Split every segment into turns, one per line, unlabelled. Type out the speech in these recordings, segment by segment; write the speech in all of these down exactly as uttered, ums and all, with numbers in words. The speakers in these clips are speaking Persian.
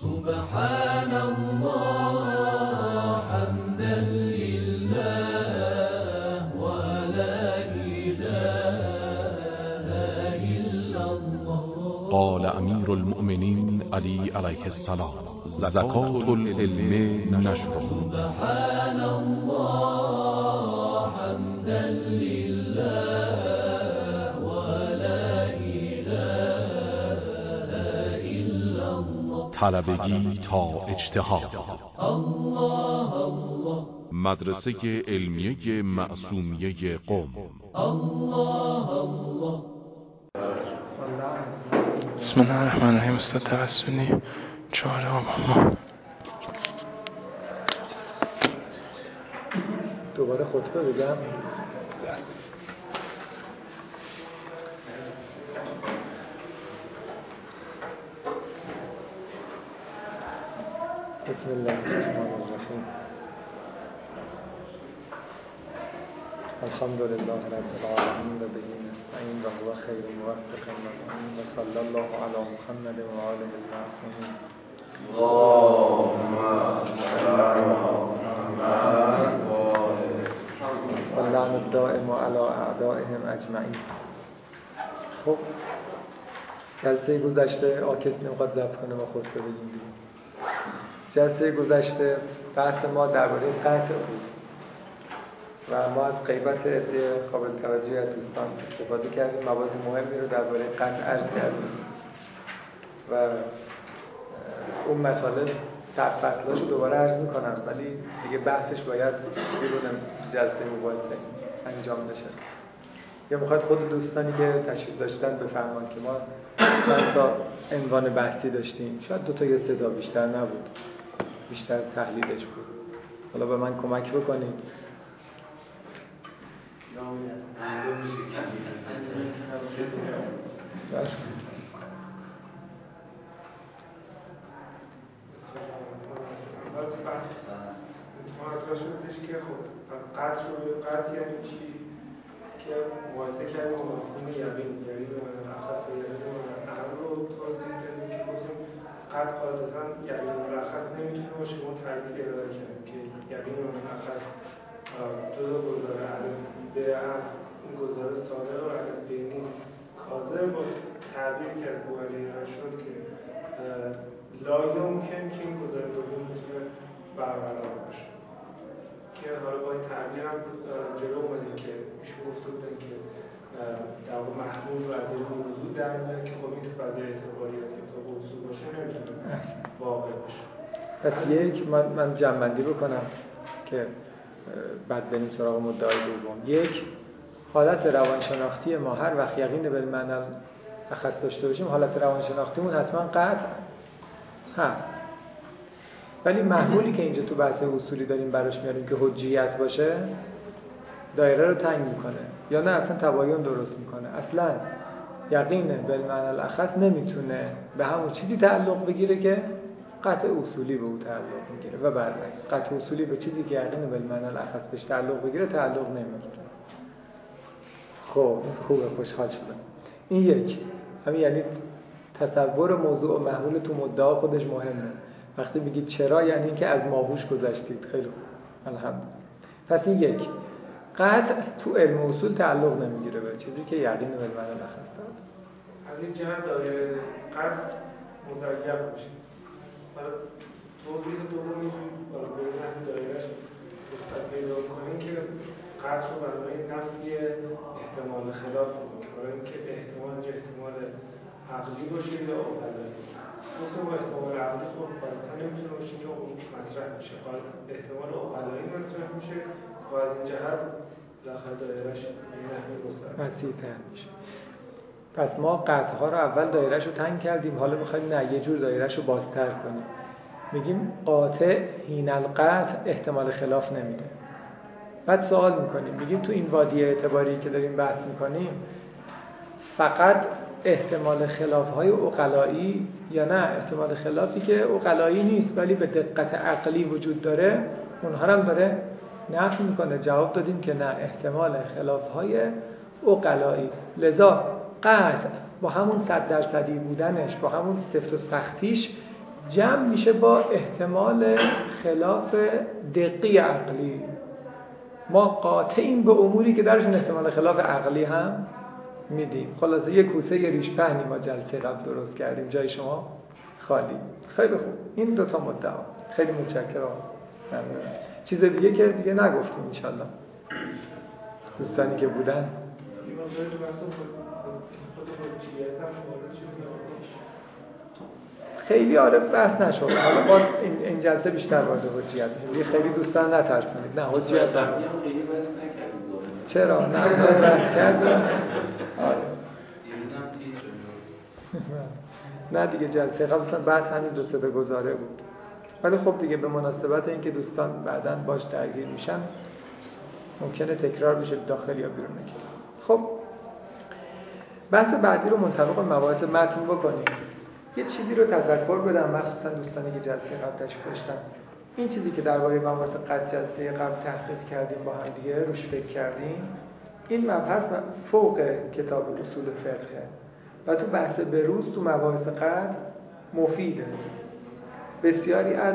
سبحان الله حمدا لله ولا إله إلا الله.
قال امیر المؤمنین علی علیه السلام: زکات العلم نشر.
سبحان الله حمدا لله ولا إله إلا الله.
طلبگی تا اجتهاد.
الله الله.
مدرسه علمیه معصومیه قم.
الله الله.
بسم الله الرحمن الرحیم. استاد توسلی چهار آبان.
دوباره خطبه بگم. بسم الله الرحمن الرحیم. الحمد لله رب العالمین و به نستعین و هو خیر موفق و معین و صلی الله علی محمد و آله المعصومین.
اللهم صل علی محمد
و لعن الدائم علی اعدائهم اجمعین. خب جلسه گذشته آکس نمیخواد ضبط کنه ما خطبه بگیم دیگه. جلسه گذشته بحث ما درباره قطع بود و ما از غیبت عده قابل توجهی از دوستان استفاده کردیم. مباحث مهمی رو درباره قطع عرض کردیم و اون مطالب سرفصلاش رو دوباره عرض میکنم، ولی دیگه بحثش باید بیرون جلسه مباحثه انجام بشه. یا میخواد خود دوستانی که تشریف داشتن بفرمان که ما چند تا عنوان بحثی داشتیم، شاید دو تا یا سه تا بیشتر نبود، بیشتر تحلیلش بود. حالا به من کمک بکنید.
مطرح شدش که خب قطع رو قطع یعنی چی که مقایسه کردیم با مفهوم یقین، یعنی به معنی ملخص و یقین به معنی عقل رو توضیح دادیم که گفتیم قطع قاعدتاً یقین ملخص نمیتونه باشه. ما تعریفی ارائه کردیم که یقین به ملخص دو تا گزاره الف به است، این گزاره صادق و الف به نیست کاذب با تعبیر کرد بوعلی شد که لا یمکن که این گزاره دوم میتونه برقرار باشه، که حالا با این تعبیر هم جلو اومدیم که ایشون گفته بودن که در واقع محمول و عدل موضوع در میاد که خب این تو فضای اعتباریات که تا موضوع باشه نمیتونه واقع باشه.
پس یک من, من جمع‌بندی بکنم که بعد بریم سراغ مدعای دوم. یک، حالت روانشناختی ما هر وقت یقین به معنی اخص داشته باشیم، حالت روانشناختیمون حتما قطع هست، ولی محمولی که اینجا تو بحث اصولی داریم براش میاریم که حجیت باشه دایره رو تنگ میکنه یا نه اصلا تباین درست میکنه. اصلا یقین بالمعنی الاخص نمیتونه به همون چیزی تعلق بگیره که قطع اصولی به او تعلق میگیره و برعکس قطع اصولی به چیزی که یقین بالمعنی الاخص بهش تعلق بگیره تعلق نمیگیره. خب خوبه، خوشحال شدم. این یک همین یعنی تصور موضوع و محمول تو مدعا خودش مهمه. وقتی میگید چرا یعنی اینکه از ماهوش گذشتید. خیلی الحمدلله. پس این یک قطع تو علم اصول تعلق نمیگیره به چیزی که یقین بالمعنی الاخص داره.
از این جهت دایره قطع مزیف میشه. حالا توضیح دوم میتونید بالا به نحو دایرهش مستقیم پیدا کنید که قطع رو برای نفی احتمال خلاف میکنه، برای اینکه احتمال چه احتمال عقلی باشه یا عقلایی. گفتم با احتمال عقلی خب قاعدتا نمیتونه باشه که اون مطرح میشه، احتمال عقلایی مطرح میشه و از این جهت بالاخره دایرهش نحوی
وسیع‌تر میشه. پس ما قطع‌ها رو اول دایره‌شو تنگ کردیم، حالا می‌خوایم نه یه جور دایره‌شو بازتر کنیم. میگیم قاطع حین القطع احتمال خلاف نمیده. بعد سوال میکنیم میگیم تو این وادی اعتباری که داریم بحث میکنیم فقط احتمال خلاف‌های عقلایی یا نه احتمال خلافی که عقلایی نیست ولی به دقت عقلی وجود داره اونها هم داره نفی میکنه؟ جواب دادیم که نه، احتمال خلاف‌های عقلایی. لذا قطع با همون صد درصدی بودنش، با همون سفت و سختیش جمع میشه با احتمال خلاف دقی عقلی. ما قاطعیم به اموری که درشون احتمال خلاف عقلی هم میدیم. خلاصه یک کوسه ریش پهنی ما جلسه قبل درست کردیم، جای شما خالی. خیلی خوب، این دوتا مدعا. خیلی متشکرم. ممنون. چیز دیگه که دیگه نگفتیم انشالله دوستانی که بودن. خیلی آره بحث نشد. حالا باز این, این جلسه بیشتر وارد حجیت میشه. خیلی دوستان نترسونید. نه حجیت نه. چرا؟ نه بحث کردیم. آره. نه دیگه جلسه قبل بحث همین دو سه گزاره بود. ولی خب دیگه به مناسبت اینکه دوستان بعداً باش درگیر میشن ممکنه تکرار بشه داخل یا بیرون کلاس. خب بحث بعدی رو منطبق مباحث متن بکنیم. یه چیزی رو تذکر بدم، مخصوصا دوستانی که جلسه قبل تشریف داشتن. این چیزی که درباره مباحث قطع جلسه قبل تحقیق کردیم با هم دیگه روش فکر کردیم، این مبحث فوق کتاب اصول فقهه و تو بحث بروز تو مباحث قطع مفیده. بسیاری از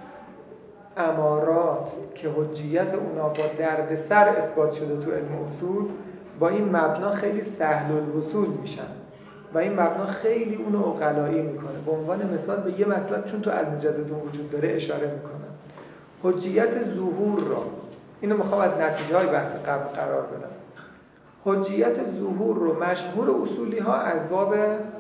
امارات که حجیت اونا با دردسر اثبات شده تو علم اصول با این مبنا خیلی سهل الوصول میشن و این مبنا خیلی اونو عقلایی میکنه. به عنوان مثال به یه مطلب چون تو المجددون وجود داره اشاره میکنم. حجیت ظهور را، اینو میخوام از نتیجه های بحث قبل قرار بدم. حجیت ظهور رو مشهور اصولی ها از باب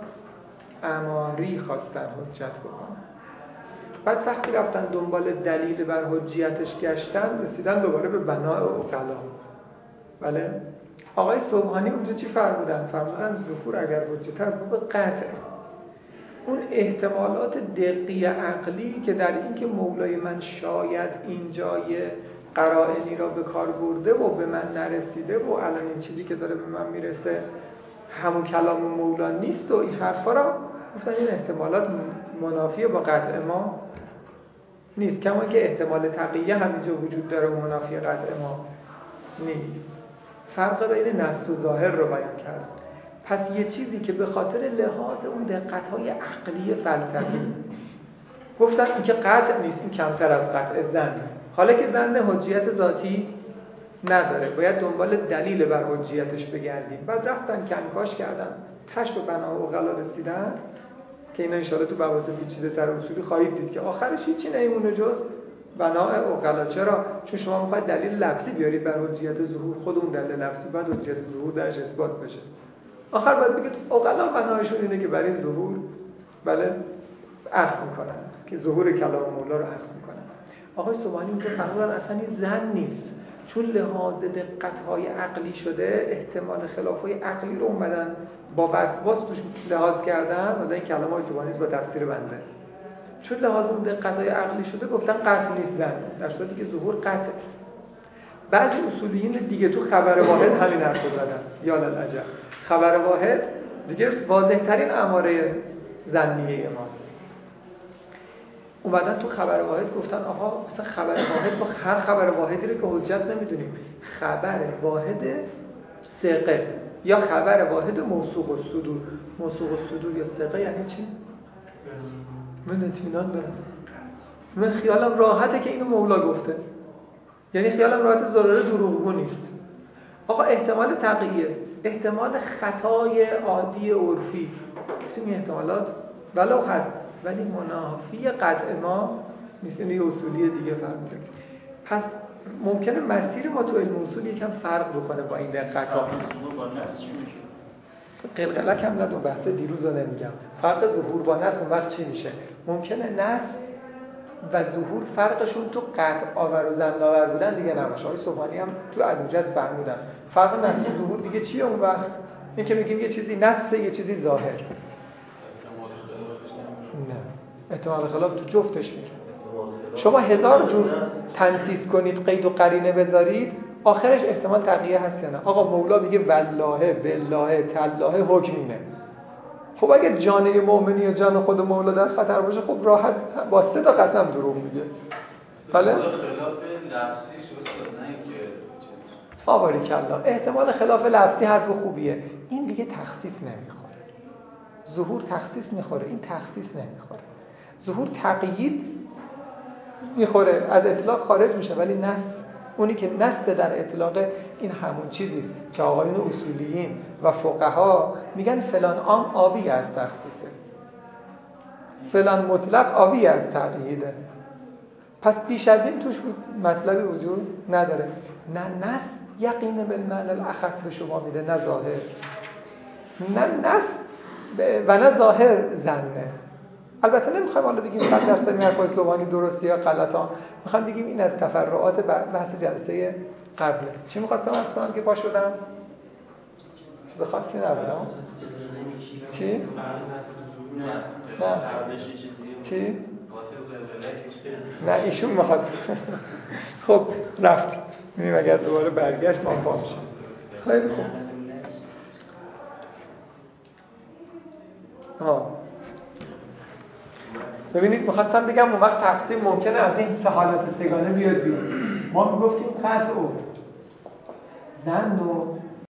اماری خواستن حجت بکنن. بعد وقتی رفتن دنبال دلیل بر حجیتش گشتن رسیدن دوباره به بناء عقلا. بله؟ آقای صبحانی اونجا چی فرمودن؟ فرمودن ظهور اگر حجت از باب قطع، اون احتمالات دقیق عقلی که در این که مولای من شاید این جای قرائنی را به کار برده و به من نرسیده و الان این چیزی که داره به من میرسه همون کلام مولا نیست و این حرفا را گفتن این احتمالات منافی با قطع ما نیست، کما که احتمال تقیه همینجا وجود داره و منافی قطع ما نیست. فرق بین نص و ظاهر رو بیان کرد. پس یه چیزی که به خاطر لحاظ اون دقت‌های عقلی فلسفی گفتن این که قطع نیست، این کمتر از قطع ظن، حالا که ظن حجیت ذاتی نداره باید دنبال دلیل بر حجیتش بگردیم. بعد رفتن کنکاش کردن تش به بنا و غلا رسیدن که اینا انشاءالله تو بحث پیچیده‌تر اصولی خواهید دید که آخرش هیچی نمیمونه جز بناء عقلا. چرا؟ چون شما میخواید دلیل لفظی بیارید بر حجیت ظهور، خود اون دلیل لفظی بعد حجیت ظهور درش اثبات بشه. آخر باید بگید عقلا بنایشون اینه که برای ظهور بله اخذ میکنن، که ظهور کلام مولا رو اخذ میکنن. آقای صبحانی اونجا فرمودن اصلا این ظن نیست، چون لحاظ دقت‌های عقلی شده احتمال خلاف‌های عقلی رو اومدن با وسواس توش لحاظ کردن و این کلام های صبحانی با تفسیر بنده، چون لحاظ اون دقت‌های عقلی شده گفتن قطع نیست ظن، در صورتی که ظهور قطع. بعضی اصولیین دیگه تو خبر واحد همین حرفو زدن، یا للعجب خبر واحد دیگه واضح‌ترین اماره ظنیه ماست. اومدن تو خبر واحد گفتن آها مثلا خبر واحد با هر خبر واحدی رو که حجت نمیدونیم، خبر واحد ثقه یا خبر واحد موثوق الصدور. موثوق الصدور یا ثقه یعنی چی؟ من اطمینان دارم، من خیالم راحته که اینو مولا گفته، یعنی خیالم راحت ضرر دروغگو نیست. آقا احتمال تقیه، احتمال خطای عادی عرفی، گفتیم این احتمالات ولو هست ولی منافی قطع ما نیست. این اصولی دیگه فرموده. پس ممکنه مسیر ما تو علم اصول یکم فرق بکنه با این دقت‌ها. قلقلک هم ندون بحث دیروز رو نمیگم. فرق ظهور با نص اون وقت چی میشه؟ ممکنه نص و ظهور فرقشون تو قطع آور و ظن آور بودن دیگه نباشه. آقای صبحانی هم تو الموجز فهمودن فرق نص و ظهور دیگه چیه اون وقت؟ این که میگیم یه چیزی نص یه چیزی ظاهر. نه احتمال خلاف تو جفتش میره. شما هزار جور تنسیس کنید، قید و قرینه بذارید، آخرش احتمال تقیه هست یا نه. آقا مولا میگه والله بالله تالله حکم اینه. خب اگه جان مؤمنی و جان خود مولا در خطر باشه خب راحت با سه تا قسم دروغ میگه. بله؟
خلاف لفظی شد نه اینکه
آباری کلا احتمال خلاف لفظی حرف خوبیه. این دیگه تخصیص نمیخوره. ظهور تخصیص میخوره، این تخصیص نمیخوره. ظهور تقیید میخوره، از اطلاق خارج میشه، ولی نص، اونی که نص در اطلاق این همون چیزیست که آقایون اصولیین و فقها میگن فلان عام آبی از تخصیصه، فلان مطلق آبی از تقییده. پس بیش از این توش مطلبی وجود نداره. نه نص یقین بالمعنی الاخص به شما میده، نه ظاهر، نه نص و نه ظاهر زنه. البته نمیخوایم حالا بگیم صد درصد این حرفای سبحانی درسته یا غلطه، میخوام بگیم این از تفرعات بحث جلسه قبله. چی میخواستم عرض کنم که پا شدم؟ چیز خاصی نبودم. چی؟ نه. چی؟ نه ایشون میخواد. خب رفت. می‌بینیم اگر دوباره برگشت ما پا میشیم. خیلی خوب. ها. ببینید میخواستم بگم اون وقت تقسیم ممکنه از این سه حالت سگانه بیاد بیرون. ما میگفتیم قطع و ظن و